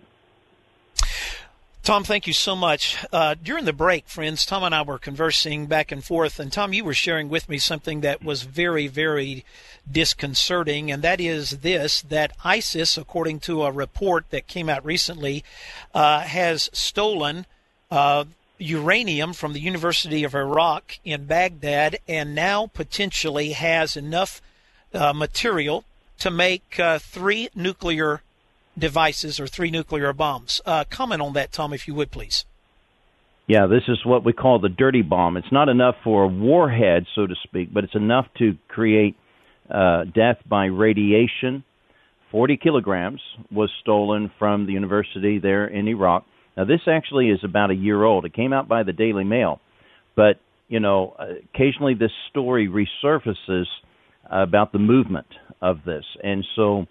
C: Tom, thank you so much. Uh, during the break, friends, Tom and I were conversing back and forth, and Tom, you were sharing with me something that was very, very disconcerting, and that is this, that ISIS, according to a report that came out recently, uh, has stolen uh, uranium from the University of Iraq in Baghdad and now potentially has enough uh, material to make uh, three nuclear devices or three nuclear bombs. Uh, comment on that, Tom, if you would, please.
D: Yeah, this is what we call the dirty bomb. It's not enough for a warhead, so to speak, but it's enough to create uh, death by radiation. forty kilograms was stolen from the university there in Iraq. Now, this actually is about a year old. It came out by the Daily Mail. But, you know, occasionally this story resurfaces about the movement of this. And so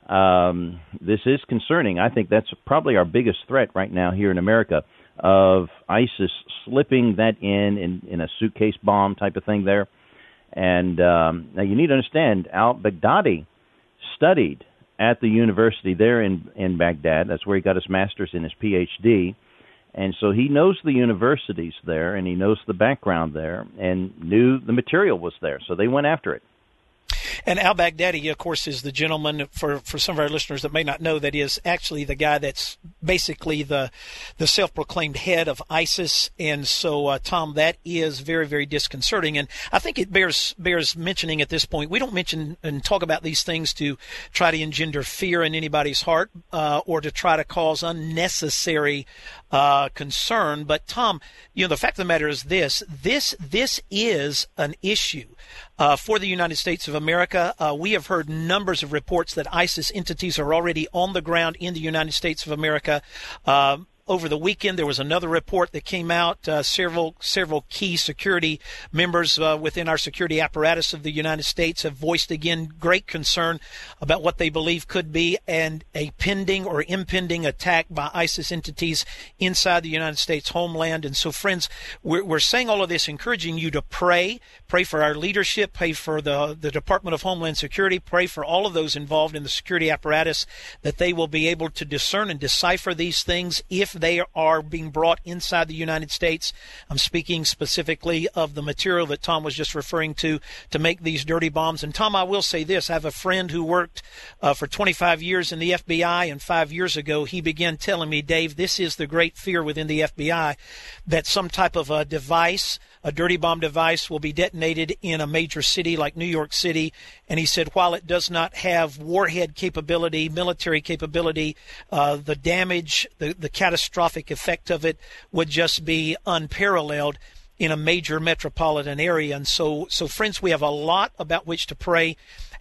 D: Um, this is concerning. I think that's probably our biggest threat right now here in America, of ISIS slipping that in, in, in a suitcase bomb type of thing there. And um, now you need to understand, al-Baghdadi studied at the university there in, in Baghdad. That's where he got his master's and his P H D. And so he knows the universities there, and he knows the background there, and knew the material was there. So they went after it.
C: And al-Baghdadi, of course, is the gentleman, for, for some of our listeners that may not know, that is actually the guy that's basically the the self-proclaimed head of ISIS. And so, uh, Tom, that is very, very disconcerting. And I think it bears bears mentioning at this point. We don't mention and talk about these things to try to engender fear in anybody's heart uh, or to try to cause unnecessary uh, concern. But, Tom, you know, the fact of the matter is this. This, this is an issue Uh, for the United States of America. Uh, we have heard numbers of reports that ISIS entities are already on the ground in the United States of America. Uh, Over the weekend, there was another report that came out. Uh, several several key security members uh, within our security apparatus of the United States have voiced again great concern about what they believe could be an a pending or impending attack by ISIS entities inside the United States homeland. And so, friends, we're, we're saying all of this, encouraging you to pray, pray for our leadership, pray for the the Department of Homeland Security, pray for all of those involved in the security apparatus, that they will be able to discern and decipher these things if they are being brought inside the United States. I'm speaking specifically of the material that Tom was just referring to to make these dirty bombs. And Tom, I will say this. I have a friend who worked uh, for twenty-five years in the F B I, and five years ago he began telling me, Dave, this is the great fear within the F B I, that some type of a device, a dirty bomb device, will be detonated in a major city like New York City. And he said, while it does not have warhead capability, military capability, uh, the damage, the, the catastrophic effect of it would just be unparalleled in a major metropolitan area. And so, so friends, we have a lot about which to pray.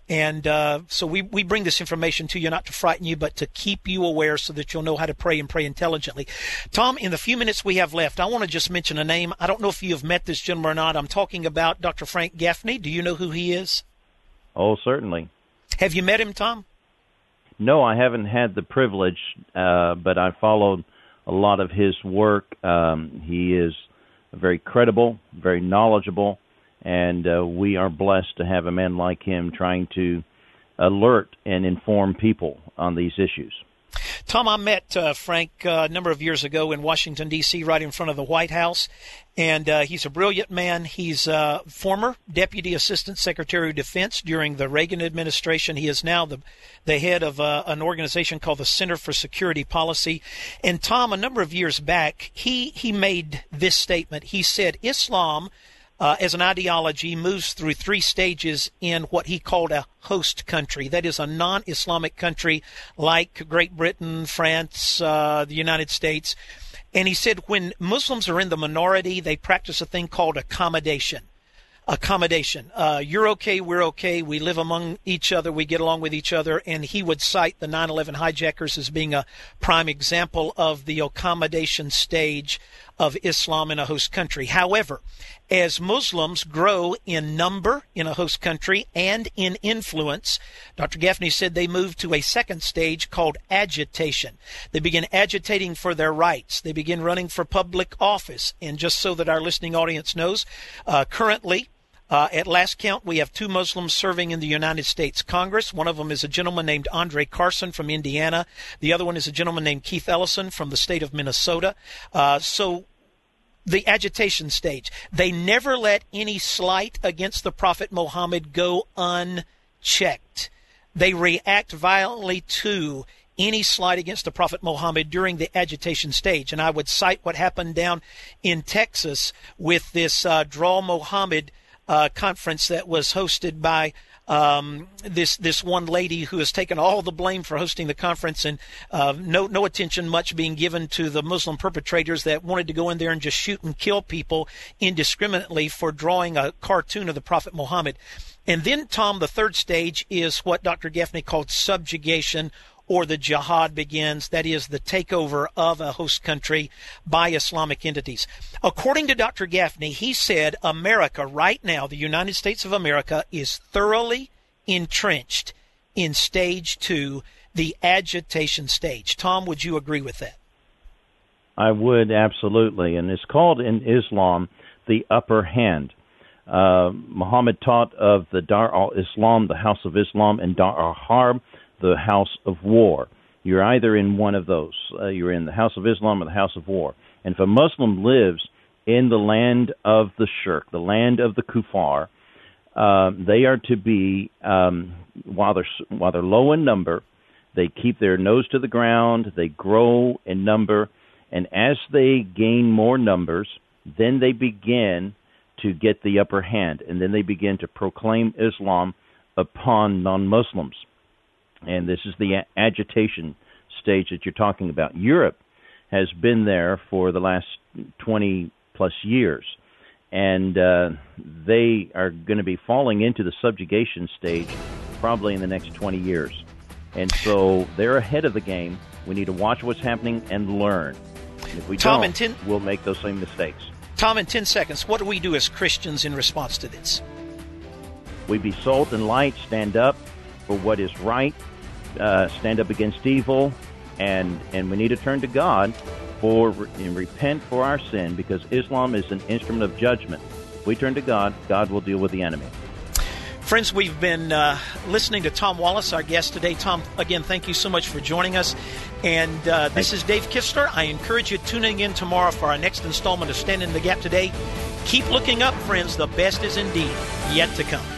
C: And uh, so we, we bring this information to you not to frighten you, but to keep you aware so that you'll know how to pray and pray intelligently. Tom, in the few minutes we have left, I want to just mention a name. I don't know if you have met this gentleman or not. I'm talking about Doctor Frank Gaffney. Do you know who he is?
D: Oh, certainly.
C: Have you met him, Tom?
D: No, I haven't had the privilege, uh, but I followed a lot of his work. Um, he is very credible, very knowledgeable, and uh, we are blessed to have a man like him trying to alert and inform people on these issues.
C: Tom, I met uh, Frank uh, a number of years ago in Washington, D C, right in front of the White House, and uh, he's a brilliant man. He's a former Deputy Assistant Secretary of Defense during the Reagan administration. He is now the, the head of uh, an organization called the Center for Security Policy. And Tom, a number of years back, he, he made this statement. He said, Islam Uh, as an ideology, moves through three stages in what he called a host country. That is a non-Islamic country like Great Britain, France, uh, the United States. And he said when Muslims are in the minority, they practice a thing called accommodation. Accommodation. Uh, you're okay, we're okay, we live among each other, we get along with each other, and he would cite the nine eleven hijackers as being a prime example of the accommodation stage of Islam in a host country. However, as Muslims grow in number in a host country and in influence, Doctor Gaffney said they move to a second stage called agitation. They begin agitating for their rights. They begin running for public office. And just so that our listening audience knows, uh, currently, Uh, at last count, we have two Muslims serving in the United States Congress. One of them is a gentleman named Andre Carson from Indiana. The other one is a gentleman named Keith Ellison from the state of Minnesota. Uh, so the agitation stage, they never let any slight against the Prophet Muhammad go unchecked. They react violently to any slight against the Prophet Muhammad during the agitation stage. And I would cite what happened down in Texas with this uh, Draw Muhammad Uh, conference that was hosted by um, this this one lady who has taken all the blame for hosting the conference, and uh, no no attention much being given to the Muslim perpetrators that wanted to go in there and just shoot and kill people indiscriminately for drawing a cartoon of the Prophet Muhammad. And then, Tom, the third stage is what Doctor Gaffney called subjugation, or the jihad begins, that is the takeover of a host country by Islamic entities. According to Doctor Gaffney, he said America right now, the United States of America, is thoroughly entrenched in stage two, the agitation stage. Tom, would you agree with that?
D: I would, absolutely. And it's called in Islam the upper hand. Uh, Muhammad taught of the Dar al-Islam, the House of Islam, and Dar al-Harb, the House of War. You're either in one of those. Uh, you're in the House of Islam or the House of War. And if a Muslim lives in the land of the shirk, the land of the kuffar, uh, they are to be, um, while they're while they're low in number, they keep their nose to the ground, they grow in number, and as they gain more numbers, then they begin to get the upper hand, and then they begin to proclaim Islam upon non-Muslims. And this is the agitation stage that you're talking about. Europe has been there for the last twenty plus years, and uh, they are going to be falling into the subjugation stage probably in the next twenty years. And so they're ahead of the game. We need to watch what's happening and learn. And if we
C: Tom,
D: don't,
C: ten,
D: we'll make those same mistakes.
C: Tom, in ten seconds, what do we do as Christians in response to this?
D: We be salt and light, stand up for what is right, uh, stand up against evil, and and we need to turn to God for and repent for our sin, because Islam is an instrument of judgment. If we turn to God, God will deal with the enemy.
C: Friends, we've been uh, listening to Tom Wallace, our guest today. Tom, again, thank you so much for joining us. And uh, this is Dave Kistler. I encourage you tuning in tomorrow for our next installment of Stand in the Gap Today. Keep looking up, friends. The best is indeed yet to come.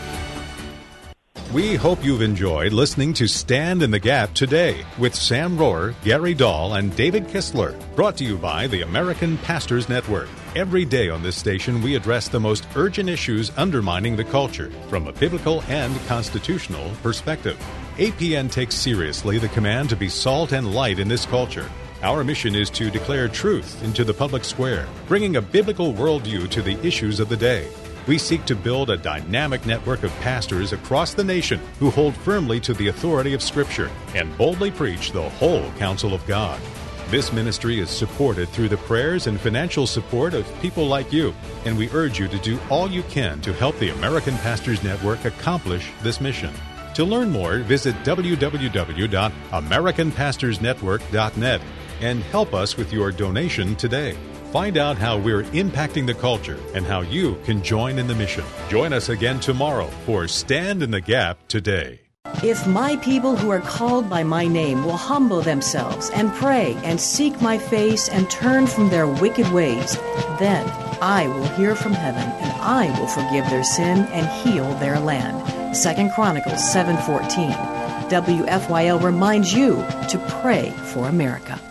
B: We hope you've enjoyed listening to Stand in the Gap Today with Sam Rohrer, Gary Dahl, and David Kistler. Brought to you by the American Pastors Network. Every day on this station, we address the most urgent issues undermining the culture from a biblical and constitutional perspective. A P N takes seriously the command to be salt and light in this culture. Our mission is to declare truth into the public square, bringing a biblical worldview to the issues of the day. We seek to build a dynamic network of pastors across the nation who hold firmly to the authority of Scripture and boldly preach the whole counsel of God. This ministry is supported through the prayers and financial support of people like you, and we urge you to do all you can to help the American Pastors Network accomplish this mission. To learn more, visit w w w dot american pastors network dot net and help us with your donation today. Find out how we're impacting the culture and how you can join in the mission. Join us again tomorrow for Stand in the Gap Today.
K: If my people who are called by my name will humble themselves and pray and seek my face and turn from their wicked ways, then I will hear from heaven and I will forgive their sin and heal their land. Second Chronicles seven fourteen. W F Y L reminds you to pray for America.